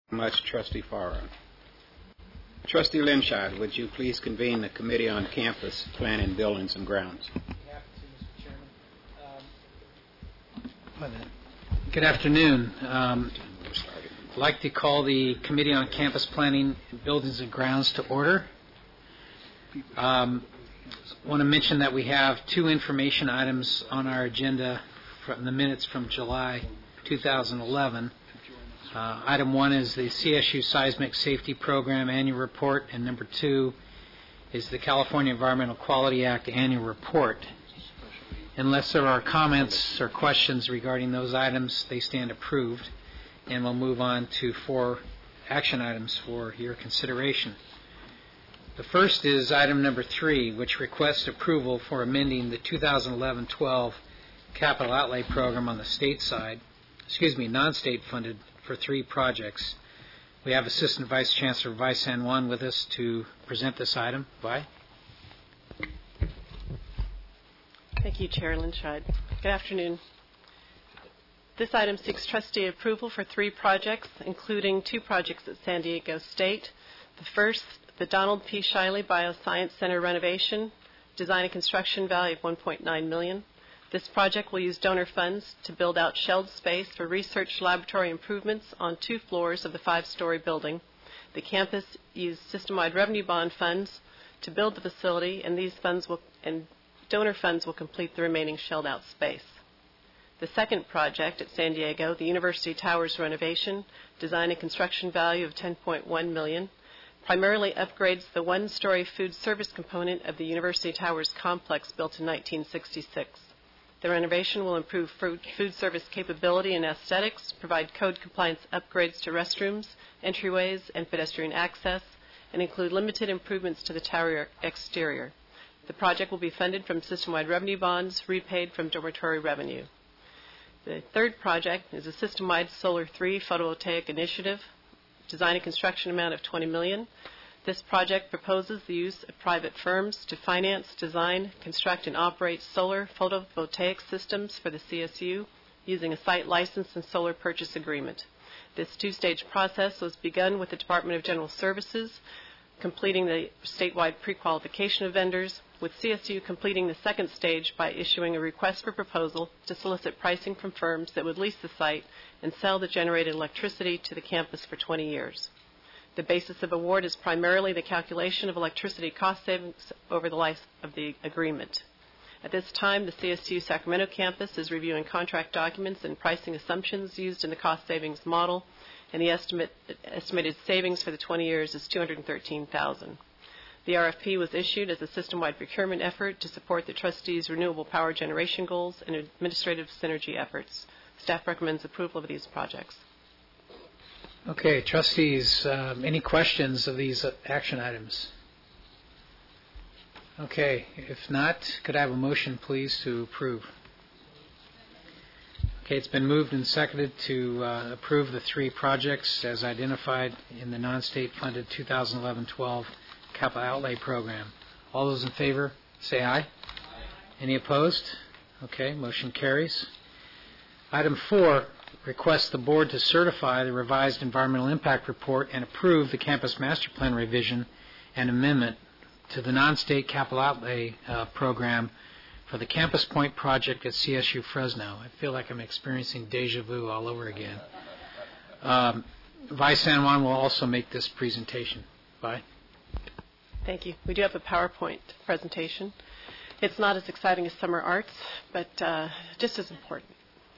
Much, Trustee Farrar. Trustee Linscheid, would you please convene the Committee on Campus Planning, Buildings, and Grounds? Happy to, Mr. Chairman. Good afternoon. I'd like to call the Committee on Campus Planning, Buildings, and Grounds to order. I want to mention that we have two information items on our agenda from the minutes from July 2011. Item one is the CSU Seismic Safety Program Annual Report, and number two is the California Environmental Quality Act Annual Report. Unless there are comments or questions regarding those items, they stand approved, and we'll move on to 4 action items for your consideration. The first is item number 3, which requests approval for amending the 2011-12 capital outlay program on the state side, non-state funded, for 3 projects. We have Assistant Vice Chancellor Vi San Juan with us to present this item. Vi? Thank you, Chair Linscheid. Good afternoon. This item seeks trustee approval for 3 projects, including 2 projects at San Diego State. The first, the Donald P. Shiley Bioscience Center renovation, design and construction value of $1.9 million. This project will use donor funds to build out shelled space for research laboratory improvements on 2 floors of the 5-story building. The campus used system-wide revenue bond funds to build the facility, and donor funds will complete the remaining shelled-out space. The second project at San Diego, the University Towers renovation, design and construction value of $10.1 million, primarily upgrades the 1-story food service component of the University Towers complex built in 1966. The renovation will improve food service capability and aesthetics, provide code compliance upgrades to restrooms, entryways, and pedestrian access, and include limited improvements to the tower exterior. The project will be funded from system-wide revenue bonds, repaid from dormitory revenue. The third project is a system-wide Solar 3 photovoltaic initiative, design and construction amount of $20 million. This project proposes the use of private firms to finance, design, construct, and operate solar photovoltaic systems for the CSU using a site license and solar purchase agreement. This 2-stage process was begun with the Department of General Services, completing the statewide pre-qualification of vendors, with CSU completing the second stage by issuing a request for proposal to solicit pricing from firms that would lease the site and sell the generated electricity to the campus for 20 years. The basis of award is primarily the calculation of electricity cost savings over the life of the agreement. At this time, the CSU Sacramento campus is reviewing contract documents and pricing assumptions used in the cost savings model, and the estimated savings for the 20 years is $213,000. The RFP was issued as a system-wide procurement effort to support the trustees' renewable power generation goals and administrative synergy efforts. Staff recommends approval of these projects. Okay, trustees, any questions of these action items? Okay, if not, could I have a motion, please, to approve? Okay, it's been moved and seconded to approve the 3 projects as identified in the non-state funded 2011-12 capital outlay program. All those in favor, say aye. Any opposed? Okay, motion carries. Item 4, requests the board to certify the revised environmental impact report and approve the campus master plan revision and amendment to the non-state capital outlay program for the Campus Point project at CSU Fresno. I feel like I'm experiencing deja vu all over again. Vi San Juan will also make this presentation. Vi? Thank you. We do have a PowerPoint presentation. It's not as exciting as summer arts, but just as important.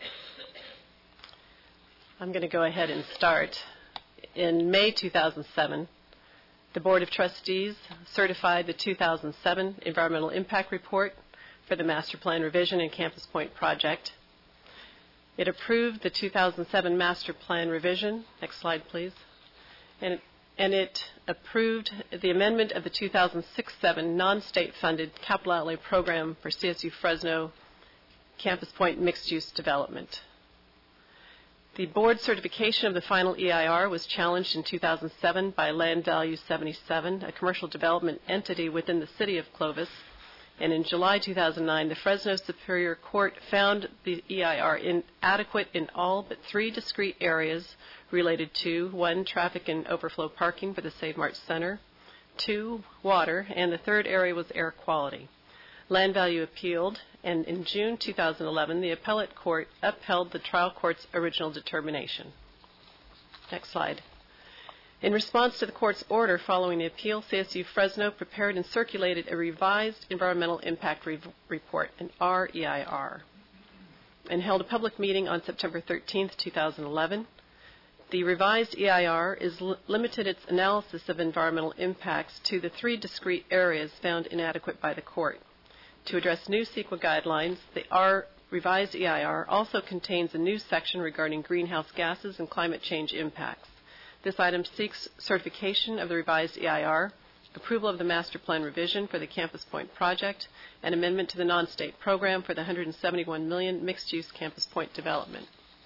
I'm going to go ahead and start. In May 2007, the Board of Trustees certified the 2007 Environmental Impact Report for the Master Plan Revision and Campus Point project. It approved the 2007 Master Plan Revision. Next slide, please. And it approved the amendment of the 2006-07 non-state funded capital outlay program for CSU Fresno Campus Point mixed-use development. The board certification of the final EIR was challenged in 2007 by Land Value 77, a commercial development entity within the city of Clovis, And in July 2009, the Fresno Superior Court found the EIR inadequate in all but 3 discrete areas related to 1, traffic and overflow parking for the Save Mart Center, 2, water, and the third area was air quality. Land Value appealed, and in June 2011, the appellate court upheld the trial court's original determination. Next slide. In response to the court's order following the appeal, CSU Fresno prepared and circulated a revised environmental impact report, an REIR, and held a public meeting on September 13, 2011. The revised EIR is limited its analysis of environmental impacts to the 3 discrete areas found inadequate by the court. To address new CEQA guidelines, the revised EIR also contains a new section regarding greenhouse gases and climate change impacts. This item seeks certification of the revised EIR, approval of the master plan revision for the Campus Point project, and amendment to the non-state program for the $171 million mixed-use Campus Point development.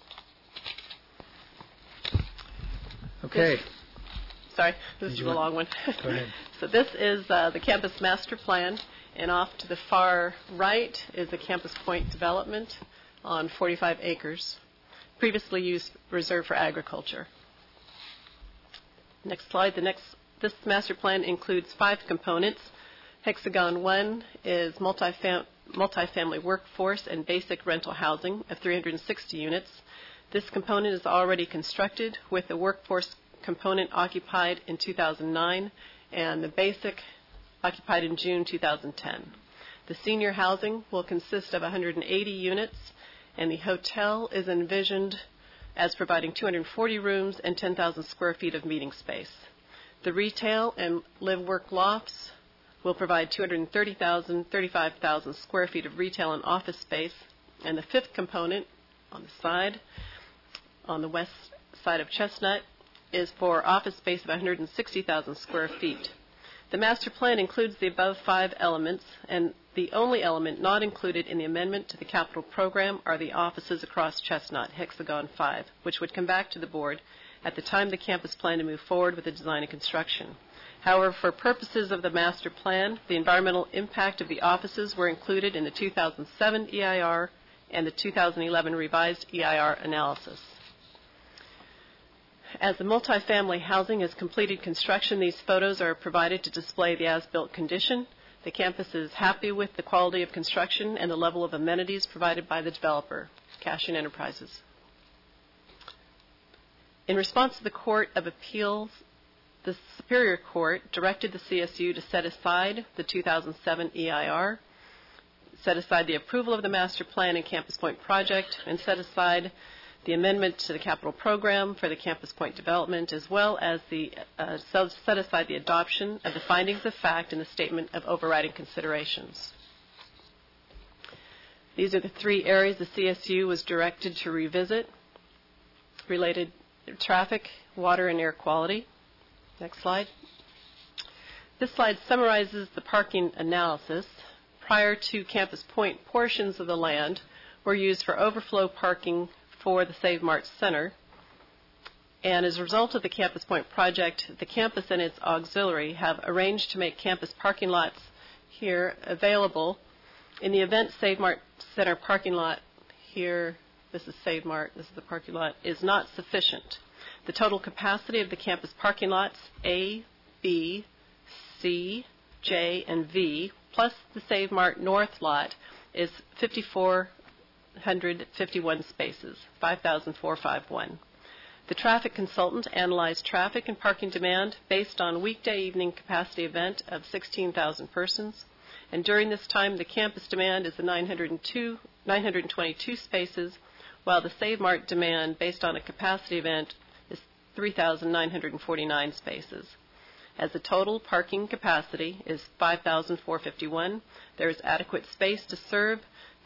Okay. This is a long one. Go ahead. So this is the campus master plan, and off to the far right is the Campus Point development on 45 acres, previously used reserved for agriculture. Next slide. This master plan includes 5 components. Hexagon 1 is multifamily workforce and basic rental housing of 360 units. This component is already constructed, with the workforce component occupied in 2009 and the basic occupied in June 2010. The senior housing will consist of 180 units, and the hotel is envisioned as providing 240 rooms and 10,000 square feet of meeting space. The retail and live-work lofts will provide 35,000 square feet of retail and office space. And the 5th component on the side, on the west side of Chestnut, is for office space of 160,000 square feet. The master plan includes the above 5 elements, and the only element not included in the amendment to the capital program are the offices across Chestnut, Hexagon 5, which would come back to the board at the time the campus planned to move forward with the design and construction. However, for purposes of the master plan, the environmental impact of the offices were included in the 2007 EIR and the 2011 revised EIR analysis. As the multifamily housing has completed construction, these photos are provided to display the as-built condition. The campus is happy with the quality of construction and the level of amenities provided by the developer, Cashion Enterprises. In response to the Court of Appeals, the Superior Court directed the CSU to set aside the 2007 EIR, set aside the approval of the master plan and Campus Point project, and set aside the amendment to the capital program for the Campus Point development, as well as set aside the adoption of the findings of fact in the statement of overriding considerations. These are the 3 areas the CSU was directed to revisit: related traffic, water, and air quality. Next slide. This slide summarizes the parking analysis. Prior to Campus Point, portions of the land were used for overflow parking for the Save Mart Center. And as a result of the Campus Point project, the campus and its auxiliary have arranged to make campus parking lots here available. In the event Save Mart Center parking lot here, this is Save Mart, this is the parking lot, is not sufficient. The total capacity of the campus parking lots A, B, C, J, and V, plus the Save Mart North lot, is 5,451 spaces, 5,451. The traffic consultant analyzed traffic and parking demand based on weekday evening capacity event of 16,000 persons. And during this time, the campus demand is the 922 spaces, while the Save Mart demand based on a capacity event is 3,949 spaces. As the total parking capacity is 5,451, there is adequate space to serve the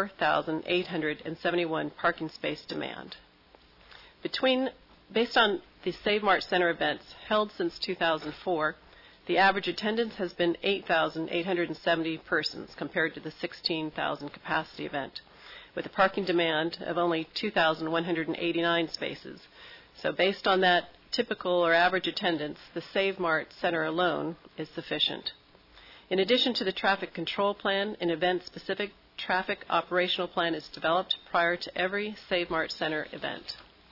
4,871 parking space demand. Based on the Save Mart Center events held since 2004, the average attendance has been 8,870 persons compared to the 16,000 capacity event, with a parking demand of only 2,189 spaces. So based on that typical or average attendance, the Save Mart Center alone is sufficient. In addition to the traffic control plan, an event-specific traffic operational plan is developed prior to every Save Mart Center event.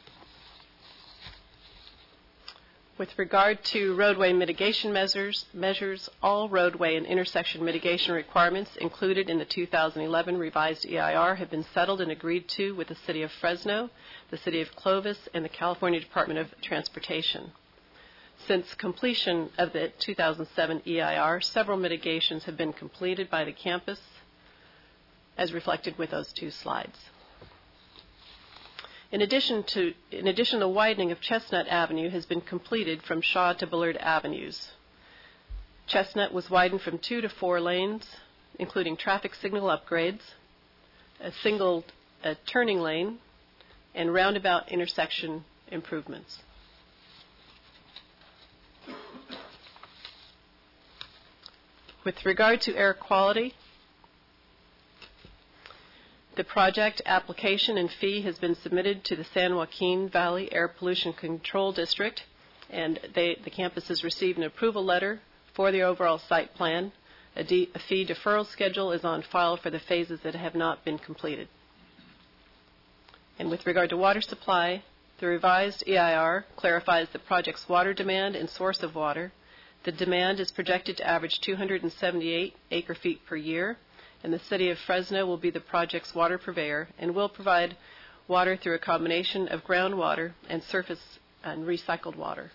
With regard to roadway mitigation measures, all roadway and intersection mitigation requirements included in the 2011 revised EIR have been settled and agreed to with the City of Fresno, the City of Clovis, and the California Department of Transportation. Since completion of the 2007 EIR, several mitigations have been completed by the campus, as reflected with those two slides. In addition, the widening of Chestnut Avenue has been completed from Shaw to Bullard Avenues. Chestnut was widened from 2 to 4 lanes, including traffic signal upgrades, a single turning lane, and roundabout intersection improvements. With regard to air quality, the project application and fee has been submitted to the San Joaquin Valley Air Pollution Control District, and the campus has received an approval letter for the overall site plan. A fee deferral schedule is on file for the phases that have not been completed. And with regard to water supply, the revised EIR clarifies the project's water demand and source of water. The demand is projected to average 278 acre-feet per year, and the City of Fresno will be the project's water purveyor and will provide water through a combination of groundwater and surface and recycled water.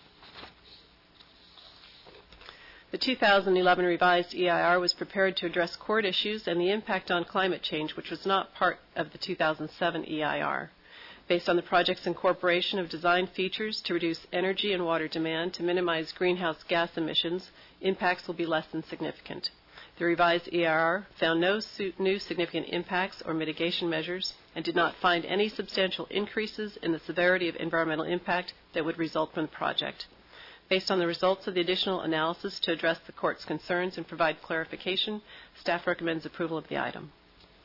The 2011 revised EIR was prepared to address court issues and the impact on climate change, which was not part of the 2007 EIR. Based on the project's incorporation of design features to reduce energy and water demand to minimize greenhouse gas emissions, impacts will be less than significant. The revised EIR found no new significant impacts or mitigation measures and did not find any substantial increases in the severity of environmental impact that would result from the project. Based on the results of the additional analysis to address the court's concerns and provide clarification, staff recommends approval of the item.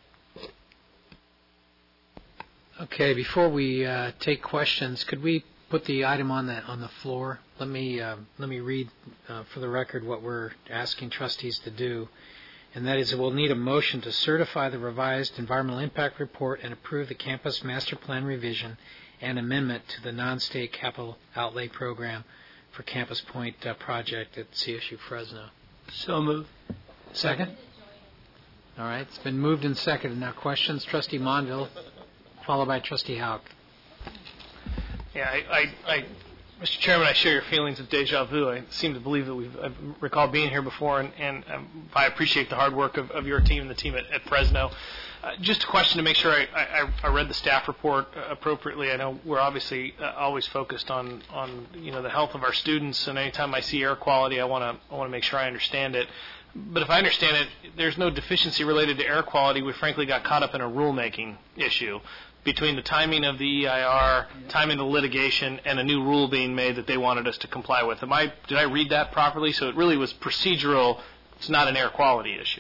Okay, before we take questions, could we put the item on the floor? Let me read for the record what we're asking trustees to do, and that is, we'll need a motion to certify the revised environmental impact report and approve the campus master plan revision and amendment to the non-state capital outlay program for Campus Point project at CSU Fresno. So moved. Second? All right, it's been moved and seconded. Now questions? Trustee Monville, followed by Trustee Houck. Yeah, Mr. Chairman, I share your feelings of deja vu. I seem to believe that I recall being here before, and I appreciate the hard work of your team and the team at Fresno. Just a question to make sure I read the staff report appropriately. I know we're obviously always focused on the health of our students, and anytime I see air quality, I want to make sure I understand it. But if I understand it, there's no deficiency related to air quality. We frankly got caught up in a rulemaking issue between the timing of the EIR, timing the litigation, and a new rule being made that they wanted us to comply with. Did I read that properly? So it really was procedural. It's not an air quality issue.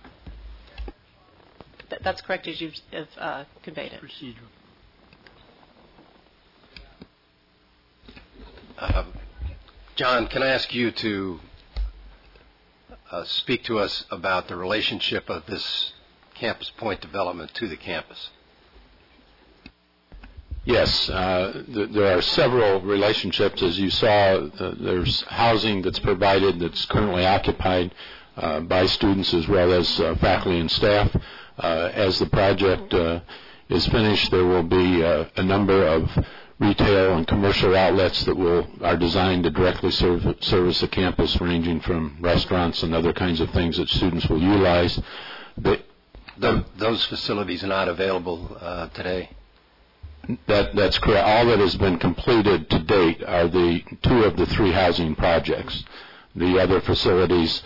That's correct, as you've conveyed it. Procedural. John, can I ask you to speak to us about the relationship of this Campus Point development to the campus? Yes, there are several relationships. As you saw, there's housing that's provided that's currently occupied by students as well as faculty and staff. As the project is finished, there will be a number of retail and commercial outlets that are designed to directly service the campus, ranging from restaurants and other kinds of things that students will utilize. Those facilities are not available today? That's correct. All that has been completed to date are the 2 of the 3 housing projects. The other facilities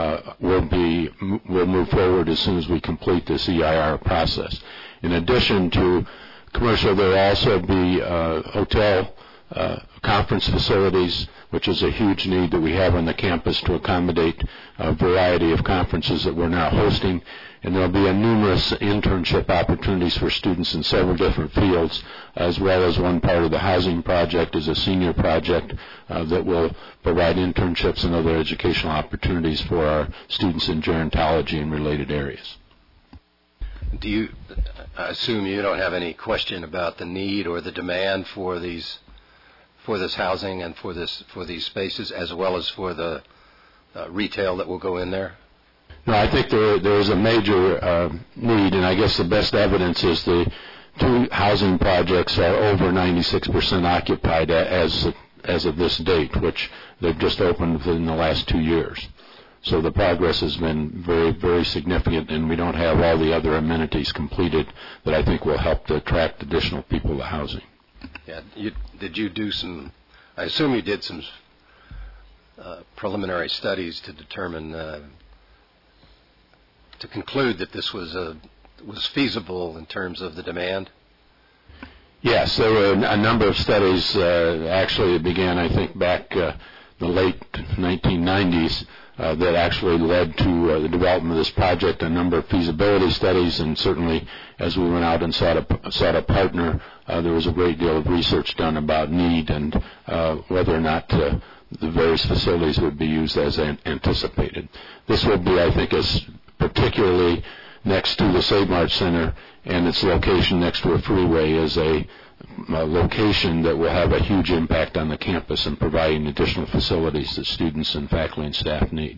will move forward as soon as we complete this EIR process. In addition to commercial, there will also be hotel conference facilities, which is a huge need that we have on the campus to accommodate a variety of conferences that we're now hosting. and there will be numerous internship opportunities for students in several different fields, as well as one part of the housing project is a senior project that will provide internships and other educational opportunities for our students in gerontology and related areas. I assume you don't have any question about the need or the demand for this housing and for these spaces, as well as for the retail that will go in there? No, I think there is a major need, and I guess the best evidence is the two housing projects are over 96% occupied as of this date, which they've just opened within the last 2 years. So the progress has been very, very significant, and we don't have all the other amenities completed that I think will help to attract additional people to housing. Yeah. Did you do I assume you did some preliminary studies to determine, to conclude that this was feasible in terms of the demand? Yes, there were a number of studies. Actually, it began, I think, back the late 1990s that actually led to the development of this project, a number of feasibility studies, and certainly as we went out and sought a partner, there was a great deal of research done about need and whether or not the various facilities would be used as anticipated. This will be, I think, as particularly next to the Save Mart Center and its location next to a freeway is a location that will have a huge impact on the campus and providing additional facilities that students and faculty and staff need.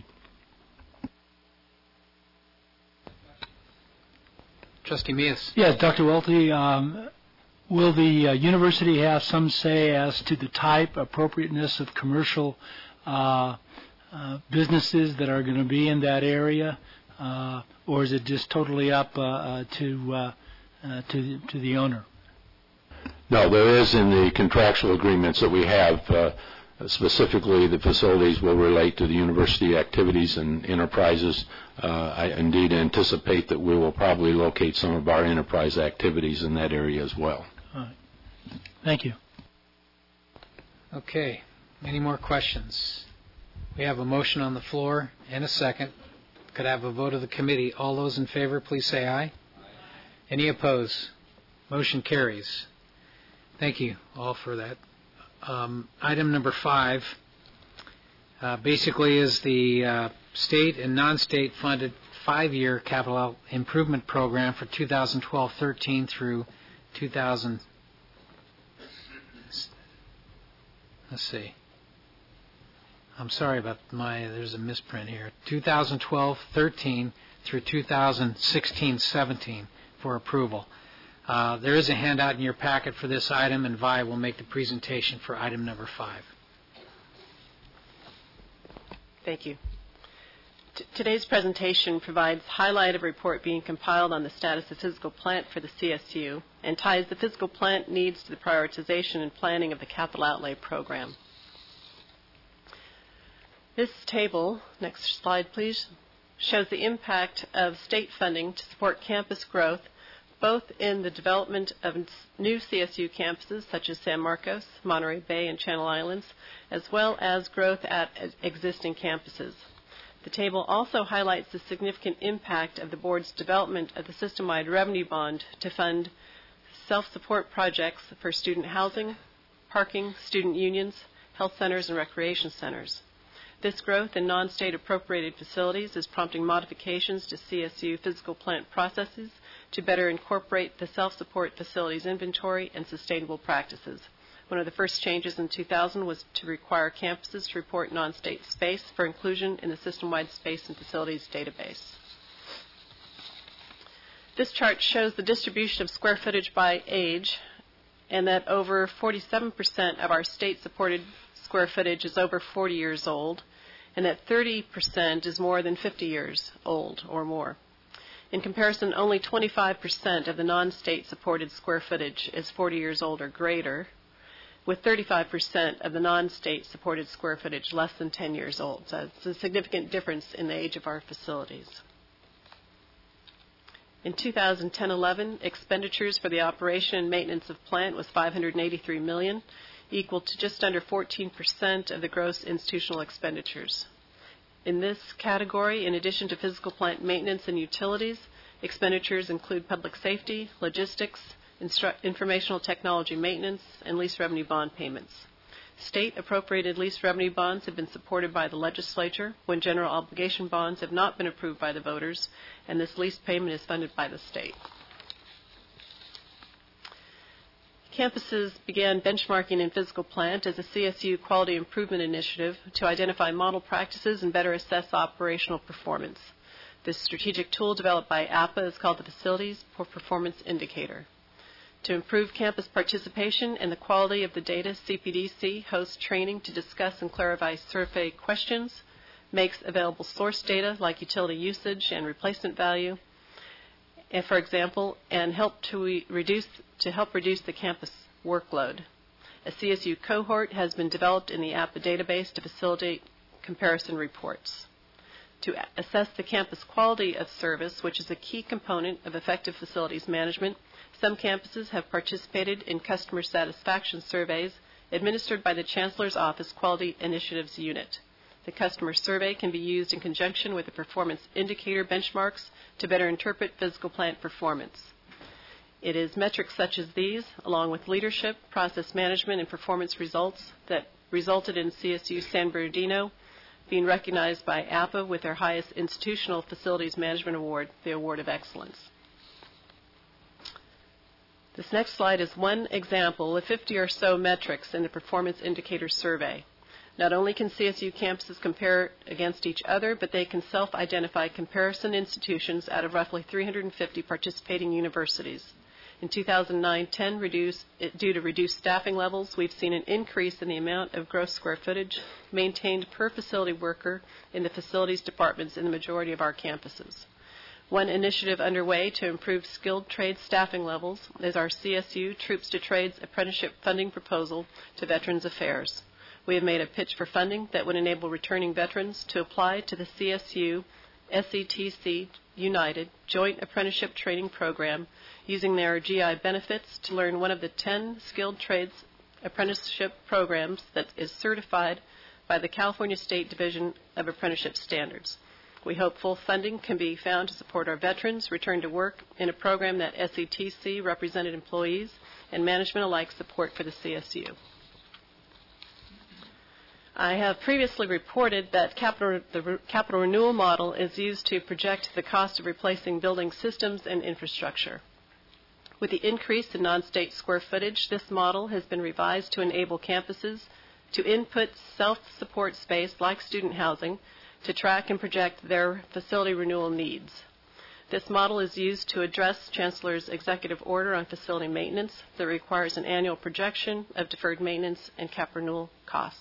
Trustee Meas. Yes, Dr. Welty, will the university have some say as to the type, appropriateness of commercial businesses that are going to be in that area, or is it just totally up to the owner? No, there is in the contractual agreements that we have, specifically the facilities will relate to the university activities and enterprises. I indeed anticipate that we will probably locate some of our enterprise activities in that area as well. All right. Thank you. Okay. Any more questions? We have a motion on the floor and a second. Could I have a vote of the committee? All those in favor, please say aye. Any opposed? Motion carries. Thank you all for that. Item number 5 basically is the state and non-state funded 5-year capital improvement program for 2012-13 through 2000. Let's see. I'm sorry about there's a misprint here. 2012-13 through 2016-17 for approval. There is a handout in your packet for this item, and Vi will make the presentation for item number 5. Thank you. Today's presentation provides highlight of a report being compiled on the status of physical plant for the CSU and ties the physical plant needs to the prioritization and planning of the capital outlay program. This table, next slide please, shows the impact of state funding to support campus growth both in the development of new CSU campuses such as San Marcos, Monterey Bay, and Channel Islands, as well as growth at existing campuses. The table also highlights the significant impact of the board's development of the system-wide revenue bond to fund self-support projects for student housing, parking, student unions, health centers, and recreation centers. This growth in non-state appropriated facilities is prompting modifications to CSU physical plant processes to better incorporate the self-support facilities inventory and sustainable practices. One of the first changes in 2000 was to require campuses to report non-state space for inclusion in the system-wide space and facilities database. This chart shows the distribution of square footage by age, and that over 47% of our state-supported square footage is over 40 years old, and that 30% is more than 50 years old or more. In comparison, only 25% of the non-state supported square footage is 40 years old or greater, with 35% of the non-state supported square footage less than 10 years old. So it's a significant difference in the age of our facilities. In 2010-11, expenditures for the operation and maintenance of plant was $583 million, equal to just under 14% of the gross institutional expenditures. In this category, in addition to physical plant maintenance and utilities, Expenditures include public safety, logistics, informational technology maintenance, and lease revenue bond payments. State appropriated lease revenue bonds have been supported by the legislature when general obligation bonds have not been approved by the voters, and this lease payment is funded by the state. Campuses began benchmarking in physical plant as a CSU quality improvement initiative to identify model practices and better assess operational performance. This strategic tool developed by APA is called the Facilities Performance Indicator. To improve campus participation and the quality of the data, CPDC hosts training to discuss and clarify survey questions, makes available source data like utility usage and replacement value, and for example, and help reduce the campus workload. A CSU cohort has been developed in the APA database to facilitate comparison reports. To assess the campus quality of service, which is a key component of effective facilities management, some campuses have participated in customer satisfaction surveys administered by the Chancellor's Office Quality Initiatives Unit. The customer survey can be used in conjunction with the performance indicator benchmarks to better interpret physical plant performance. It is metrics such as these, along with leadership, process management, and performance results that resulted in CSU San Bernardino being recognized by APA with their highest institutional facilities management award, the Award of Excellence. This next slide is one example of 50 or so metrics in the Performance Indicator Survey. Not only can CSU campuses compare against each other, but they can self-identify comparison institutions out of roughly 350 participating universities. In 2009-10, due to reduced staffing levels, we've seen an increase in the amount of gross square footage maintained per facility worker in the facilities departments in the majority of our campuses. One initiative underway to improve skilled trade staffing levels is our CSU Troops to Trades apprenticeship funding proposal to Veterans Affairs. We have made a pitch for funding that would enable returning veterans to apply to the CSU SETC United Joint Apprenticeship Training Program using their GI benefits to learn one of the 10 skilled trades apprenticeship programs that is certified by the California State Division of Apprenticeship Standards. We hope full funding can be found to support our veterans return to work in a program that SETC represented employees and management alike support for the CSU. I have previously reported that the capital renewal model is used to project the cost of replacing building systems and infrastructure. With the increase in non-state square footage, this model has been revised to enable campuses to input self-support space like student housing to track and project their facility renewal needs. This model is used to address Chancellor's executive order on facility maintenance that requires an annual projection of deferred maintenance and cap renewal costs.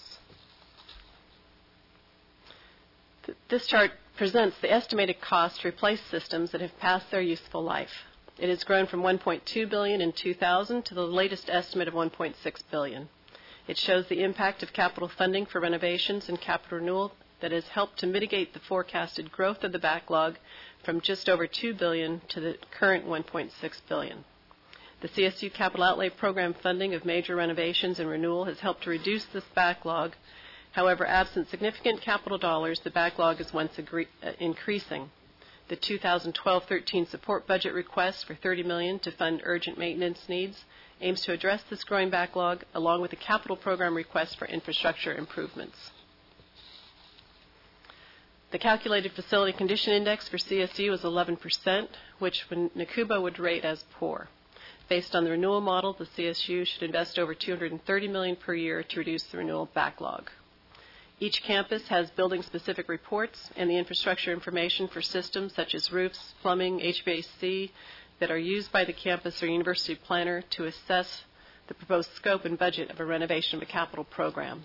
This chart presents the estimated cost to replace systems that have passed their useful life. It has grown from $1.2 billion in 2000 to the latest estimate of $1.6 billion. It shows the impact of capital funding for renovations and capital renewal that has helped to mitigate the forecasted growth of the backlog from just over $2 billion to the current $1.6 billion. The CSU Capital Outlay Program funding of major renovations and renewal has helped to reduce this backlog. However, absent significant capital dollars, the backlog is once increasing. The 2012-13 support budget request for $30 million to fund urgent maintenance needs aims to address this growing backlog, along with the capital program request for infrastructure improvements. The calculated facility condition index for CSU is 11%, which NACUBA would rate as poor. Based on the renewal model, the CSU should invest over $230 million per year to reduce the renewal backlog. Each campus has building-specific reports and the infrastructure information for systems such as roofs, plumbing, HVAC that are used by the campus or university planner to assess the proposed scope and budget of a renovation of a capital program.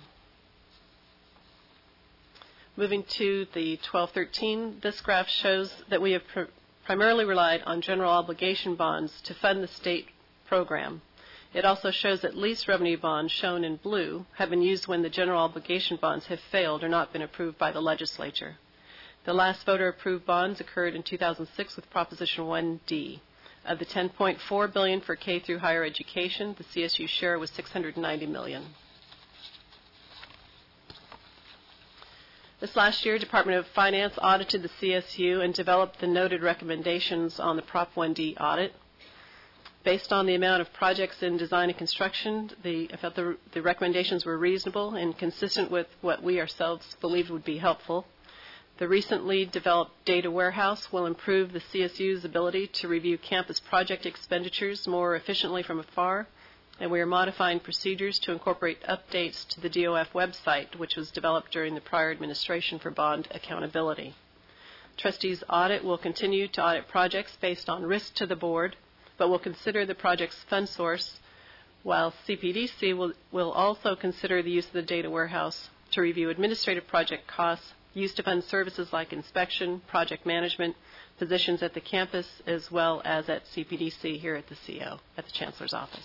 Moving to the 12-13, this graph shows that we have primarily relied on general obligation bonds to fund the state program. It also shows that lease revenue bonds, shown in blue, have been used when the general obligation bonds have failed or not been approved by the legislature. The last voter-approved bonds occurred in 2006 with Proposition 1D. Of the $10.4 billion for K through higher education, the CSU share was $690 million. This last year, Department of Finance audited the CSU and developed the noted recommendations on the Prop 1D audit. Based on the amount of projects in design and construction, I felt the recommendations were reasonable and consistent with what we ourselves believed would be helpful. The recently developed data warehouse will improve the CSU's ability to review campus project expenditures more efficiently from afar, and we are modifying procedures to incorporate updates to the DOF website, which was developed during the prior administration for bond accountability. Trustees' audit will continue to audit projects based on risk to the board, but will consider the project's fund source, while CPDC will also consider the use of the data warehouse to review administrative project costs, used to fund services like inspection, project management, positions at the campus, as well as at CPDC here at the CO, at the Chancellor's office.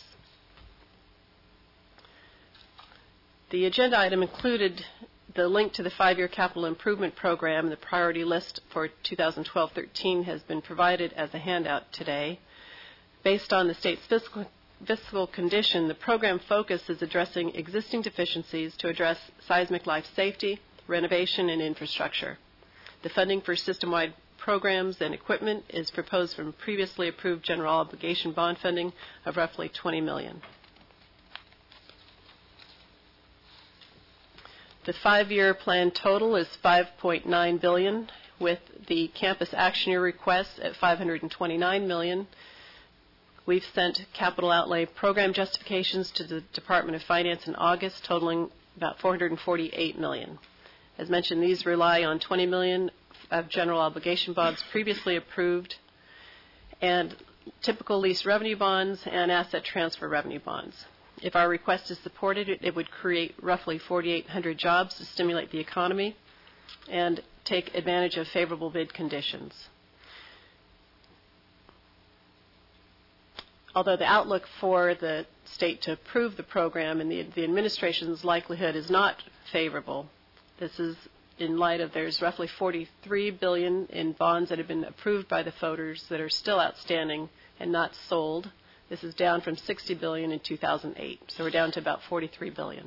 The agenda item included the link to the 5-year capital improvement program. The priority list for 2012-13 has been provided as a handout today. Based on the state's fiscal condition, the program focus is addressing existing deficiencies to address seismic life safety, renovation, and infrastructure. The funding for system-wide programs and equipment is proposed from previously approved general obligation bond funding of roughly $20 million. The 5-year plan total is $5.9 billion, with the campus action year request at $529 million. We've sent capital outlay program justifications to the Department of Finance in August, totaling about $448 million. As mentioned, these rely on $20 million of general obligation bonds previously approved, and typical lease revenue bonds and asset transfer revenue bonds. If our request is supported, it would create roughly 4,800 jobs to stimulate the economy and take advantage of favorable bid conditions. Although the outlook for the state to approve the program and the administration's likelihood is not favorable, this is in light of there's roughly $43 billion in bonds that have been approved by the voters that are still outstanding and not sold. This is down from $60 billion in 2008, so we're down to about $43 billion.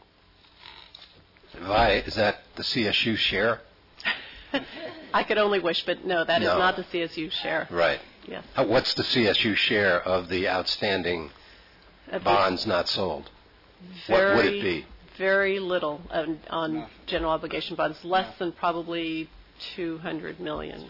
Is that the CSU share? I could only wish, but no, that is not the CSU share. Right. Yes. What's the CSU share of the outstanding bonds not sold? What would it be? Very little on general obligation bonds, less than probably $200 million.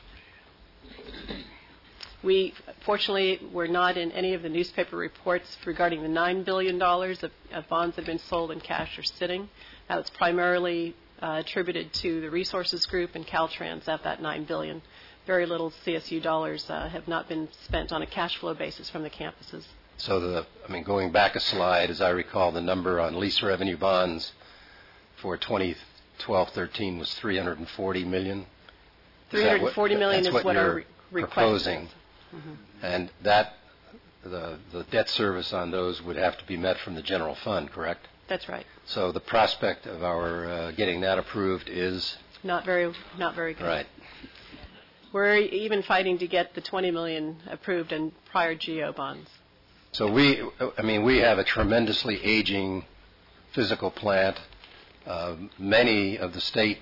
We, fortunately, were not in any of the newspaper reports regarding the $9 billion of bonds that have been sold and cash are sitting. That was primarily attributed to the Resources Group and Caltrans at that $9 billion. Very little CSU dollars have not been spent on a cash flow basis from the campuses. So, going back a slide, as I recall, the number on lease revenue bonds for 2012-13 was $340 million. $340 million is what our request proposing. is. Mm-hmm. And that the debt service on those would have to be met from the general fund, correct? That's right. So the prospect of our getting that approved is not very good. Right. We're even fighting to get the $20 million approved in prior GO bonds. So we have a tremendously aging physical plant. Many of the state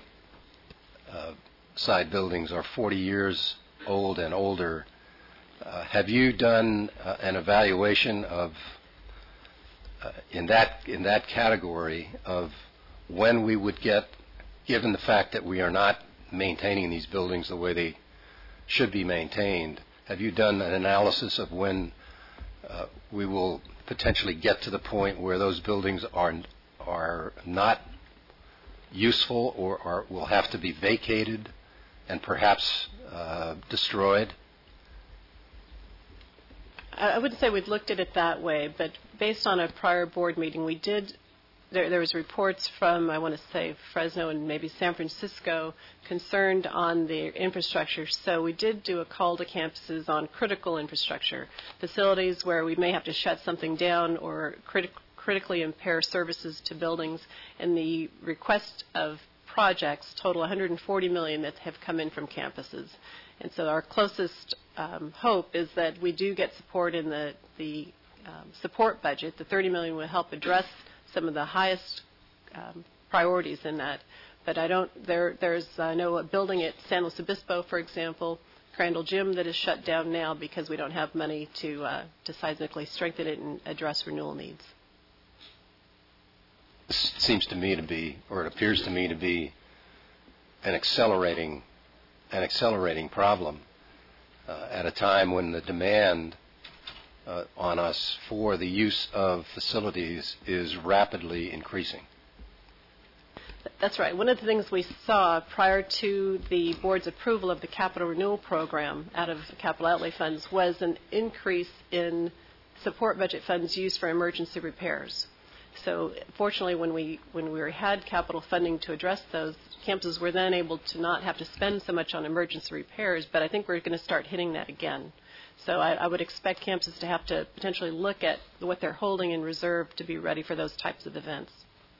side buildings are 40 years old and older. Have you done an evaluation of in that category of when we would get, given the fact that we are not maintaining these buildings the way they should be maintained, have you done an analysis of when we will potentially get to the point where those buildings are not useful or will have to be vacated and perhaps destroyed? I wouldn't say we've looked at it that way, but based on a prior board meeting, we did. There was reports from, I want to say, Fresno and maybe San Francisco concerned on the infrastructure. So we did do a call to campuses on critical infrastructure, facilities where we may have to shut something down or critically impair services to buildings. And the request of projects total $140 million that have come in from campuses. And so our closest hope is that we do get support in the support budget. The $30 million will help address some of the highest priorities in that. But I don't. There's I know a building at San Luis Obispo, for example, Crandall Gym, that is shut down now because we don't have money to seismically strengthen it and address renewal needs. This seems to me to be, or it appears to me to be, an accelerating problem at a time when the demand on us for the use of facilities is rapidly increasing. That's right. One of the things we saw prior to the board's approval of the capital renewal program out of capital outlay funds was an increase in support budget funds used for emergency repairs. So fortunately, when we had capital funding to address those, campuses were then able to not have to spend so much on emergency repairs, but I think we're going to start hitting that again. So I would expect campuses to have to potentially look at what they're holding in reserve to be ready for those types of events.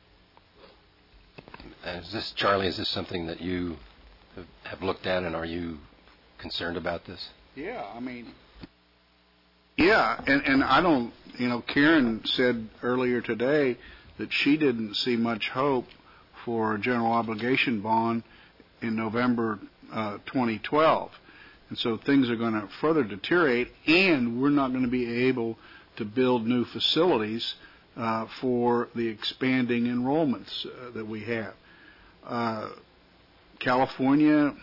Charlie, is this something that you have looked at, and are you concerned about this? Yeah, and I don't, Karen said earlier today that she didn't see much hope for a general obligation bond in November 2012. And so things are going to further deteriorate, and we're not going to be able to build new facilities for the expanding enrollments that we have. California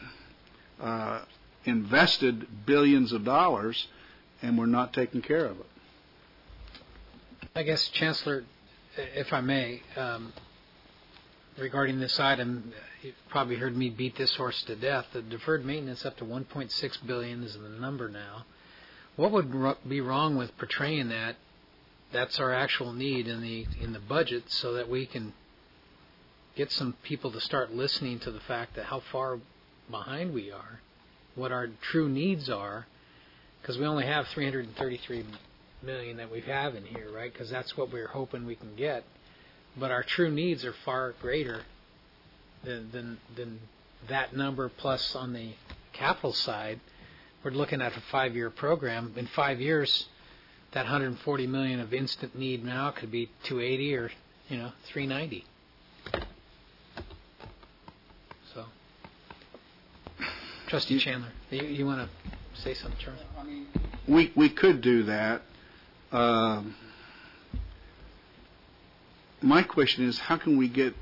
invested billions of dollars, and we're not taking care of it. I guess, Chancellor, if I may, regarding this item, you've probably heard me beat this horse to death. The deferred maintenance up to $1.6 billion is the number now. What would be wrong with portraying that that's our actual need in the budget, so that we can get some people to start listening to the fact that how far behind we are, what our true needs are, because we only have $333 million that we have in here, right? Because that's what we're hoping we can get. But our true needs are far greater than that number. Plus, on the capital side, we're looking at a 5-year program. In 5 years, that $140 million of instant need now could be $280 or $390. So, Trustee Chandler, you want to say something, Charlie? We could do that. My question is, how can we get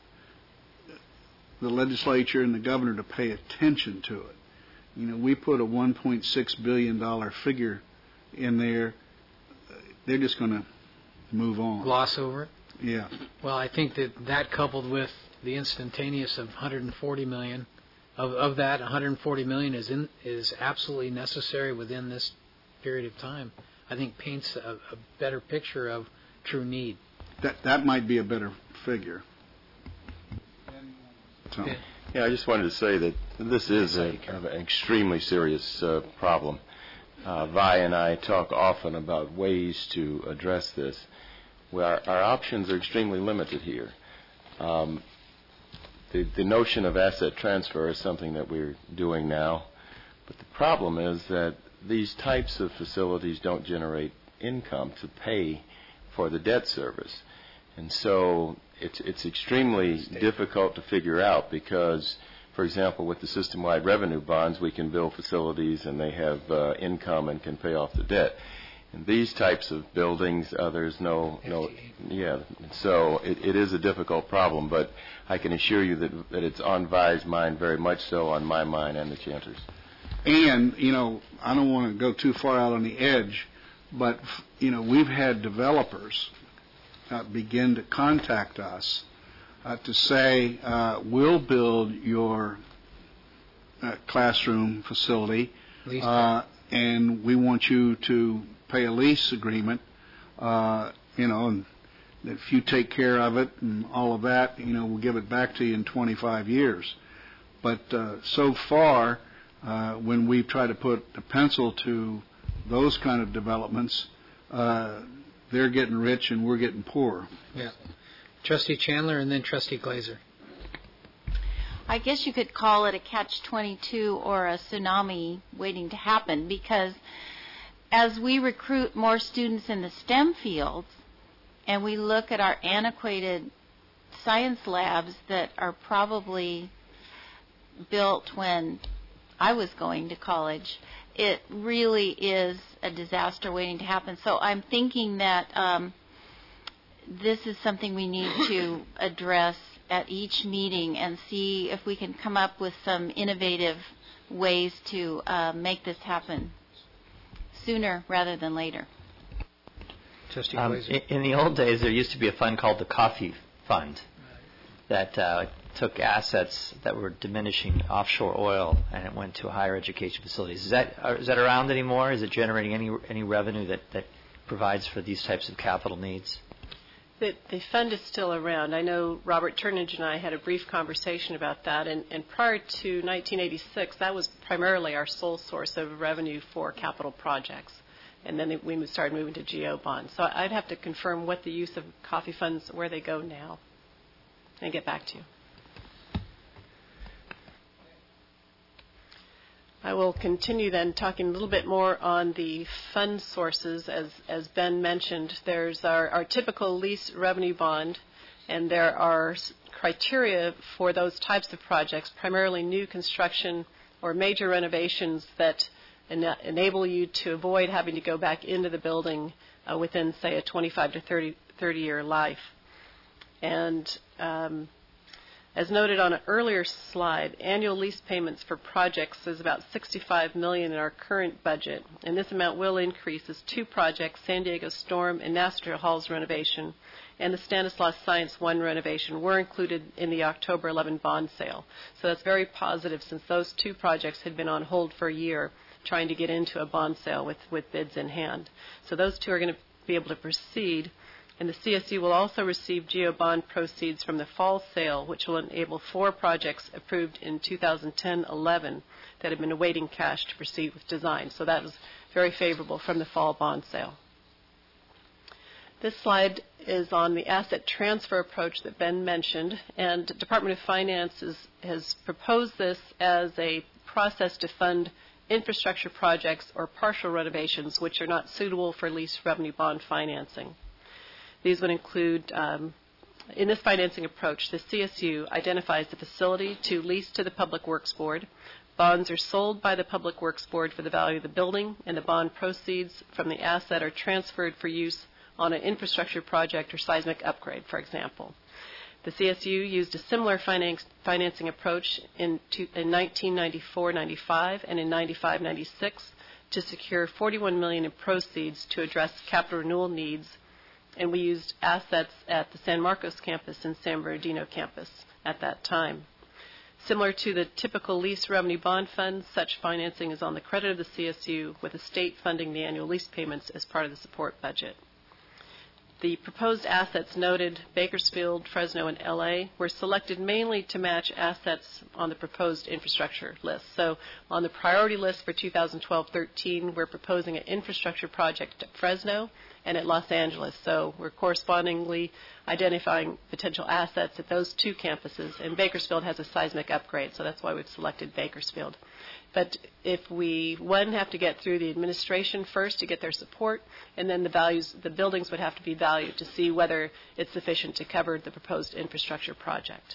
the legislature and the governor to pay attention to it? We put a $1.6 billion figure in there. They're just going to move on. Gloss over it? Yeah. Well, I think that coupled with the instantaneous of $140 million, of that, $140 million is absolutely necessary within this period of time, I think paints a better picture of true need. That might be a better figure. So. Yeah, I just wanted to say that this is an extremely serious problem. Vi and I talk often about ways to address this. Our options are extremely limited here. The notion of asset transfer is something that we're doing now, but the problem is that these types of facilities don't generate income to pay for the debt service. And so it's extremely difficult to figure out because, for example, with the system-wide revenue bonds, we can build facilities and they have income and can pay off the debt. In these types of buildings, there's no, so it is a difficult problem, but I can assure you that it's on Vi's mind, very much so on my mind and the Chancellor's. And, I don't want to go too far out on the edge, but, we've had developers begin to contact us to say, we'll build your classroom facility, and we want you to pay a lease agreement, and if you take care of it and all of that, we'll give it back to you in 25 years. But so far, when we try to put a pencil to those kind of developments, they're getting rich and we're getting poor. Yeah. Trustee Chandler and then Trustee Glazer. I guess you could call it a catch-22 or a tsunami waiting to happen, because as we recruit more students in the STEM fields and we look at our antiquated science labs that are probably built when I was going to college. It really is a disaster waiting to happen. So I'm thinking that this is something we need to address at each meeting and see if we can come up with some innovative ways to make this happen sooner rather than later. Trustee Glazer. In the old days, there used to be a fund called the Coffee Fund that took assets that were diminishing offshore oil and it went to higher education facilities. Is that around anymore? Is it generating any revenue that provides for these types of capital needs? The fund is still around. I know Robert Turnage and I had a brief conversation about that, and prior to 1986, that was primarily our sole source of revenue for capital projects. And then we started moving to GO bonds. So I'd have to confirm what the use of coffee funds, where they go now, and get back to you. I will continue then talking a little bit more on the fund sources. As Ben mentioned, there's our typical lease revenue bond, and there are criteria for those types of projects, primarily new construction or major renovations that enable you to avoid having to go back into the building within, say, a 25 to 30-year life. And as noted on an earlier slide, annual lease payments for projects is about $65 million in our current budget, and this amount will increase as two projects, San Diego Storm and National Halls renovation, and the Stanislaus Science 1 renovation were included in the October 11 bond sale. So that's very positive since those two projects had been on hold for a year trying to get into a bond sale with bids in hand. So those two are going to be able to proceed. And the CSU will also receive GO bond proceeds from the fall sale, which will enable 4 projects approved in 2010-11 that have been awaiting cash to proceed with design. So that was very favorable from the fall bond sale. This slide is on the asset transfer approach that Ben mentioned, and the Department of Finance has proposed this as a process to fund infrastructure projects or partial renovations which are not suitable for lease revenue bond financing. These would include, in this financing approach, the CSU identifies the facility to lease to the Public Works Board. Bonds are sold by the Public Works Board for the value of the building, and the bond proceeds from the asset are transferred for use on an infrastructure project or seismic upgrade, for example. The CSU used a similar financing approach in 1994-95 and in 95-96 to secure $41 million in proceeds to address capital renewal needs, and we used assets at the San Marcos campus and San Bernardino campus at that time. Similar to the typical lease revenue bond funds, such financing is on the credit of the CSU, with the state funding the annual lease payments as part of the support budget. The proposed assets noted, Bakersfield, Fresno, and LA, were selected mainly to match assets on the proposed infrastructure list. So on the priority list for 2012-13, we're proposing an infrastructure project at Fresno and at Los Angeles. So we're correspondingly identifying potential assets at those two campuses. And Bakersfield has a seismic upgrade, so that's why we've selected Bakersfield. But if we, have to get through the administration first to get their support, and then the buildings would have to be valued to see whether it's sufficient to cover the proposed infrastructure project.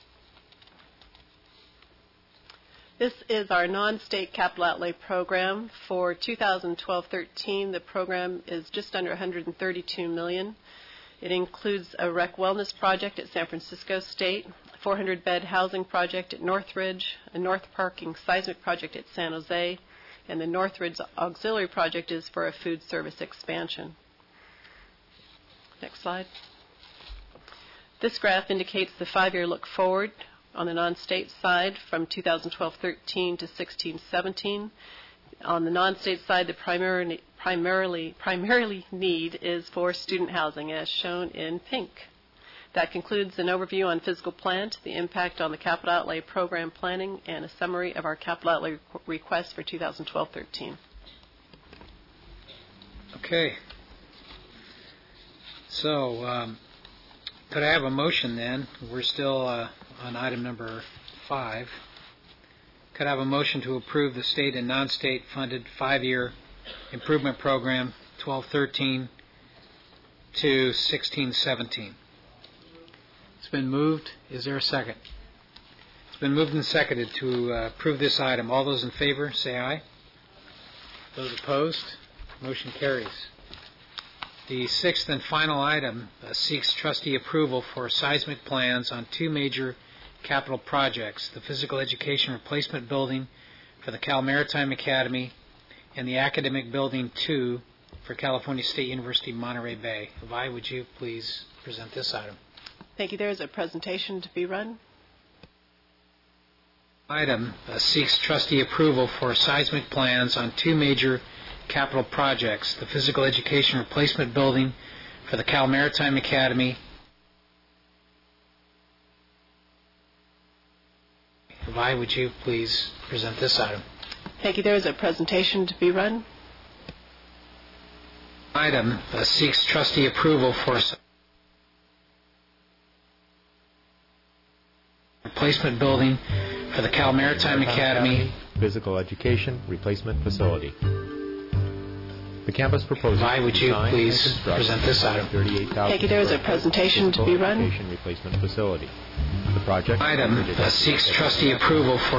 This is our non-state capital outlay program. For 2012-13, the program is just under $132 million. It includes a rec wellness project at San Francisco State, a 400-bed housing project at Northridge, a north parking seismic project at San Jose, and the Northridge auxiliary project is for a food service expansion. Next slide. This graph indicates the 5-year look forward on the non-state side from 2012-13 to 16-17. On the non-state side, the primarily need is for student housing, as shown in pink. That concludes an overview on physical plant, the impact on the capital outlay program planning, and a summary of our capital outlay requests for 2012-13. Okay. So, could I have a motion then? We're still on item number 5. Could I have a motion to approve the state and non-state funded 5-year improvement program 12-13 to 16-17? It's been moved. Is there a second? It's been moved and seconded to approve this item. All those in favor, say aye. Those opposed, motion carries. The sixth and final item seeks trustee approval for seismic plans on two major capital projects, the Physical Education Replacement Building for the Cal Maritime Academy and the Academic Building 2 for California State University, Monterey Bay. Vi, would you please present this item? Thank you. There is a presentation to be run. Item seeks trustee approval for seismic plans on two major capital projects, the Physical Education Replacement Building for the Cal Maritime Academy. Vi, would you please present this item? Thank you. There is a presentation to be run. Item seeks trustee approval for replacement building for the Cal Maritime Academy Physical Education Replacement Facility. The campus proposes Vi, would you please present this item? Thank you. There is a presentation to be run. Education Replacement Facility. The project item seeks trustee approval for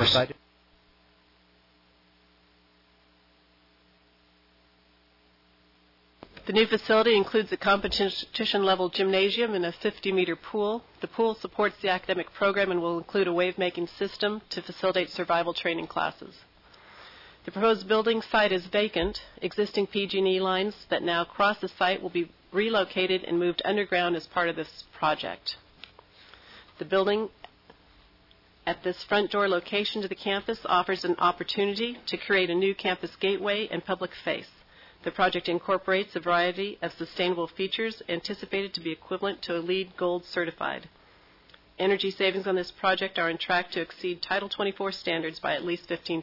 The new facility includes a competition-level gymnasium and a 50-meter pool. The pool supports the academic program and will include a wave-making system to facilitate survival training classes. The proposed building site is vacant. Existing PG&E lines that now cross the site will be relocated and moved underground as part of this project. The building at this front door location to the campus offers an opportunity to create a new campus gateway and public face. The project incorporates a variety of sustainable features anticipated to be equivalent to a LEED Gold certified. Energy savings on this project are on track to exceed Title 24 standards by at least 15%.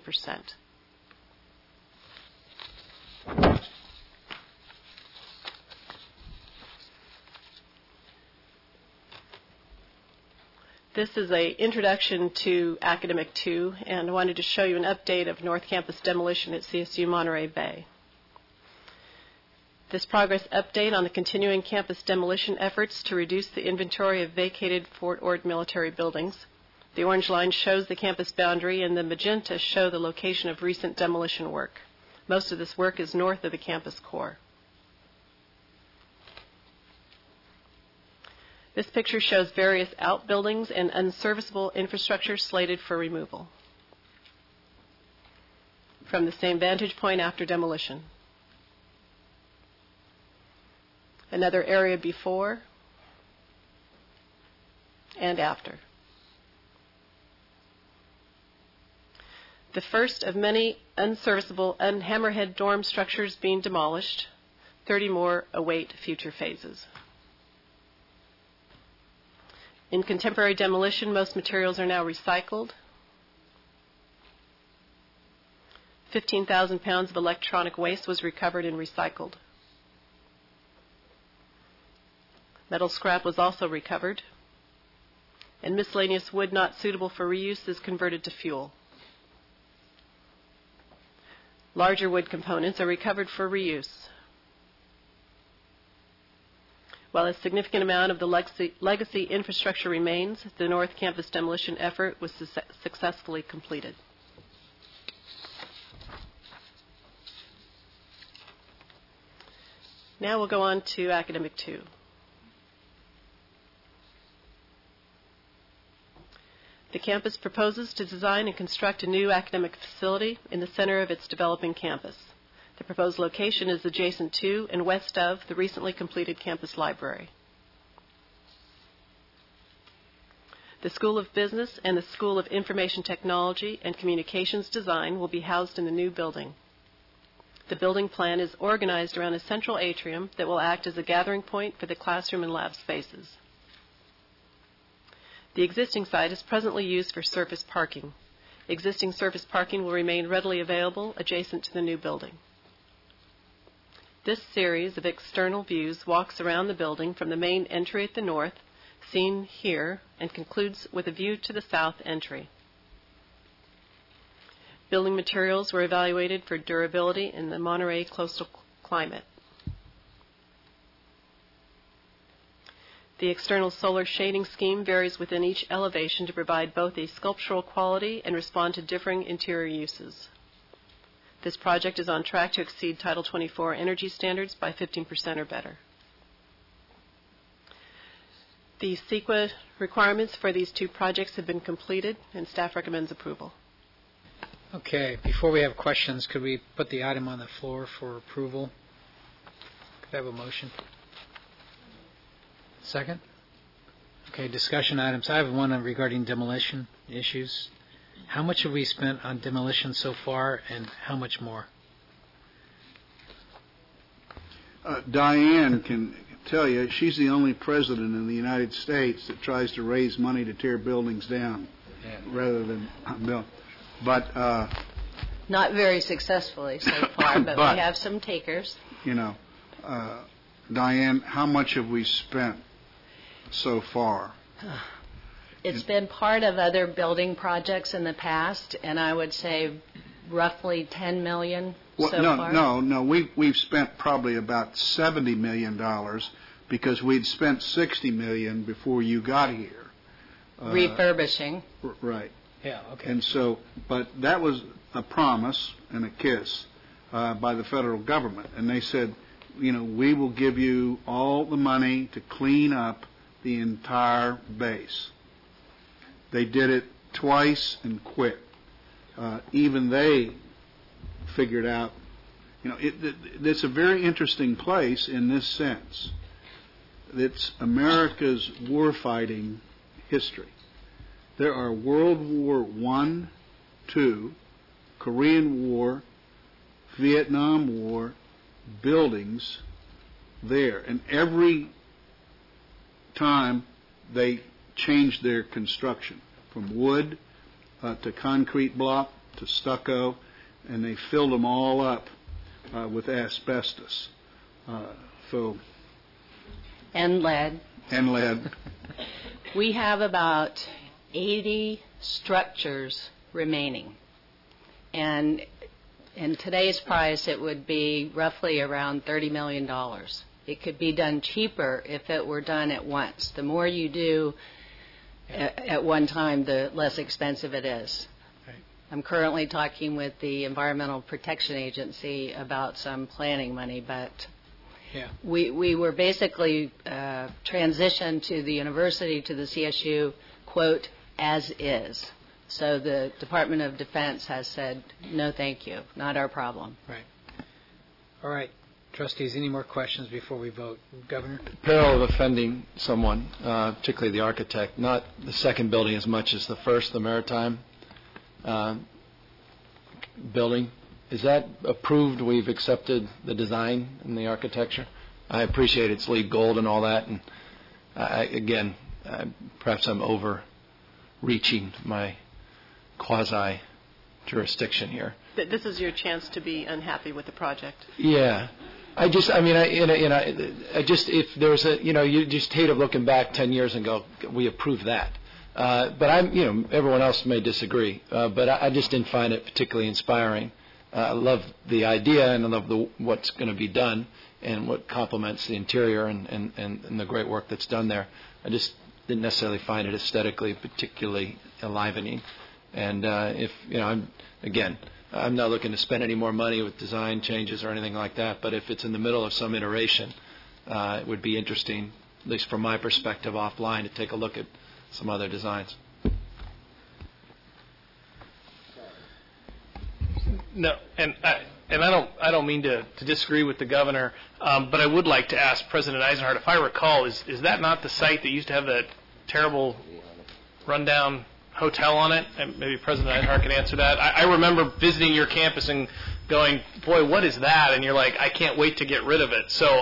This is an introduction to Academic 2, and I wanted to show you an update of North Campus demolition at CSU Monterey Bay. This progress update on the continuing campus demolition efforts to reduce the inventory of vacated Fort Ord military buildings. The orange line shows the campus boundary, and the magenta show the location of recent demolition work. Most of this work is north of the campus core. This picture shows various outbuildings and unserviceable infrastructure slated for removal from the same vantage point after demolition. Another area before and after. The first of many unserviceable hammerhead dorm structures being demolished. 30 more await future phases. In contemporary demolition, most materials are now recycled. 15,000 pounds of electronic waste was recovered and recycled. Metal scrap was also recovered, and miscellaneous wood not suitable for reuse is converted to fuel. Larger wood components are recovered for reuse. While a significant amount of the legacy infrastructure remains, the North Campus demolition effort was successfully completed. Now we'll go on to Academic 2. The campus proposes to design and construct a new academic facility in the center of its developing campus. The proposed location is adjacent to and west of the recently completed campus library. The School of Business and the School of Information Technology and Communications Design will be housed in the new building. The building plan is organized around a central atrium that will act as a gathering point for the classroom and lab spaces. The existing site is presently used for surface parking. Existing surface parking will remain readily available adjacent to the new building. This series of external views walks around the building from the main entry at the north, seen here, and concludes with a view to the south entry. Building materials were evaluated for durability in the Monterey coastal climate. The external solar shading scheme varies within each elevation to provide both a sculptural quality and respond to differing interior uses. This project is on track to exceed Title 24 energy standards by 15% or better. The CEQA requirements for these two projects have been completed, and staff recommends approval. Okay, before we have questions, could we put the item on the floor for approval? Could I have a motion? Second? Okay, discussion items. I have one regarding demolition issues. How much have we spent on demolition so far, and how much more? Diane can tell you, she's the only president in the United States that tries to raise money to tear buildings down rather than build. But not very successfully so far, but we have some takers. You know, Diane, how much have we spent so far? It's been part of other building projects in the past, and I would say roughly $10 million far. No. We've spent probably about $70 million because we'd spent $60 million before you got here. Refurbishing. Right. Yeah, okay. And so, but that was a promise and a kiss by the federal government. And they said, you know, we will give you all the money to clean up the entire base. They did it twice and quit. Even they figured out, you know, it's a very interesting place in this sense. It's America's warfighting history. There are World War I, II, Korean War, Vietnam War buildings there. And every time they changed their construction from wood to concrete block to stucco, and they filled them all up with asbestos. And lead. And lead. We have about 80 structures remaining. And in today's price, it would be roughly around $30 million. It could be done cheaper if it were done at once. The more you do at one time, the less expensive it is. Right. I'm currently talking with the Environmental Protection Agency about some planning money, but we were basically transitioned to the university, to the CSU, quote, as is. So the Department of Defense has said, no, thank you, not our problem. Right. All right. Trustees, any more questions before we vote? Governor? Peril of offending someone, particularly the architect, not the second building as much as the first, the Maritime building. Is that approved? We've accepted the design and the architecture? I appreciate it's LEED Gold and all that. And perhaps I'm overreaching my quasi-jurisdiction here. This is your chance to be unhappy with the project. Yeah. If there's you just hate of looking back 10 years and go, we approved that. But everyone else may disagree. But I just didn't find it particularly inspiring. I love the idea and I love what's going to be done and what complements the interior and the great work that's done there. I just didn't necessarily find it aesthetically particularly enlivening. And I'm not looking to spend any more money with design changes or anything like that, but if it's in the middle of some iteration, it would be interesting, at least from my perspective offline, to take a look at some other designs. No, and I don't mean to disagree with the governor, but I would like to ask President Eisenhart, if I recall, is that not the site that used to have that terrible rundown hotel on it? And maybe President Eisenhart can answer that. I remember visiting your campus and going, boy, what is that? And you're like, I can't wait to get rid of it. So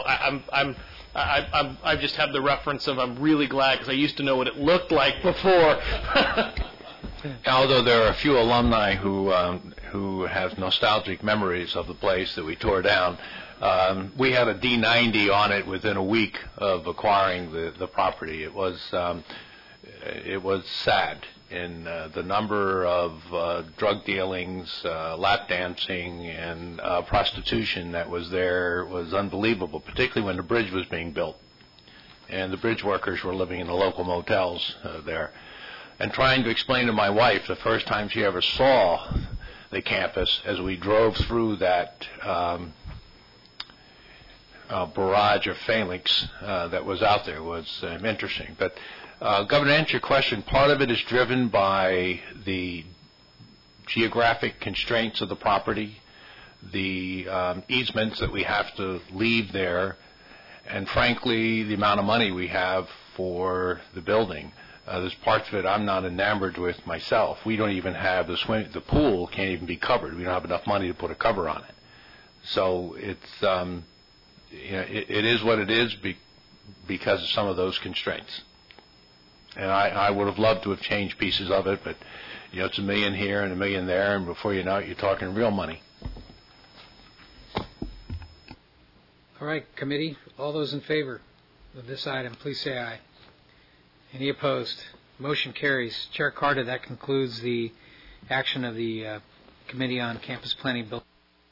I just have the reference of I'm really glad because I used to know what it looked like before. Although there are a few alumni who have nostalgic memories of the place that we tore down, we had a D90 on it within a week of acquiring the property. It was sad. In the number of drug dealings, lap dancing, and prostitution that was there was unbelievable, particularly when the bridge was being built. and the bridge workers were living in the local motels there. And trying to explain to my wife the first time she ever saw the campus as we drove through that barrage of phalanx that was out there was interesting. But Governor, to answer your question, part of it is driven by the geographic constraints of the property, the easements that we have to leave there, and frankly, the amount of money we have for the building. There's parts of it I'm not enamored with myself. We don't even have the pool can't even be covered. We don't have enough money to put a cover on it. So it's it is what it is because of some of those constraints. And I would have loved to have changed pieces of it, but it's $1 million here and $1 million there, and before you know it, you're talking real money. All right, committee, all those in favor of this item, please say aye. Any opposed? Motion carries. Chair Carter, that concludes the action of the Committee on Campus Planning Bill.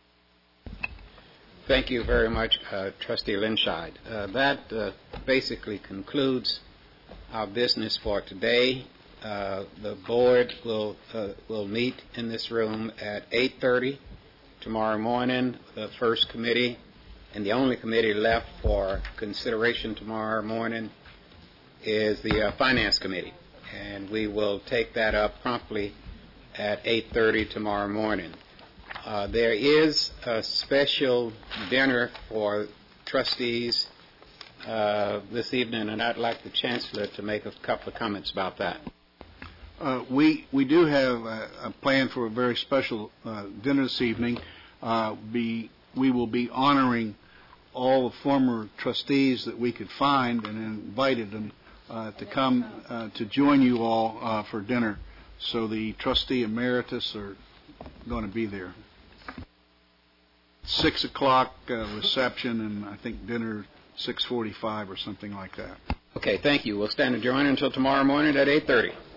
Thank you very much, Trustee Linscheid. That basically concludes our business for today. The board will meet in this room at 8:30 tomorrow morning. The first committee and the only committee left for consideration tomorrow morning is the Finance Committee, and we will take that up promptly at 8:30 tomorrow morning. There is a special dinner for trustees this evening, and I'd like the Chancellor to make a couple of comments about that. We do have a plan for a very special dinner this evening. We will be honoring all the former trustees that we could find and invited them to come to join you all for dinner. So the trustee emeritus are going to be there. 6 o'clock reception, and I think dinner 6:45 or something like that. Okay, thank you. We'll stand adjourned until tomorrow morning at 8:30.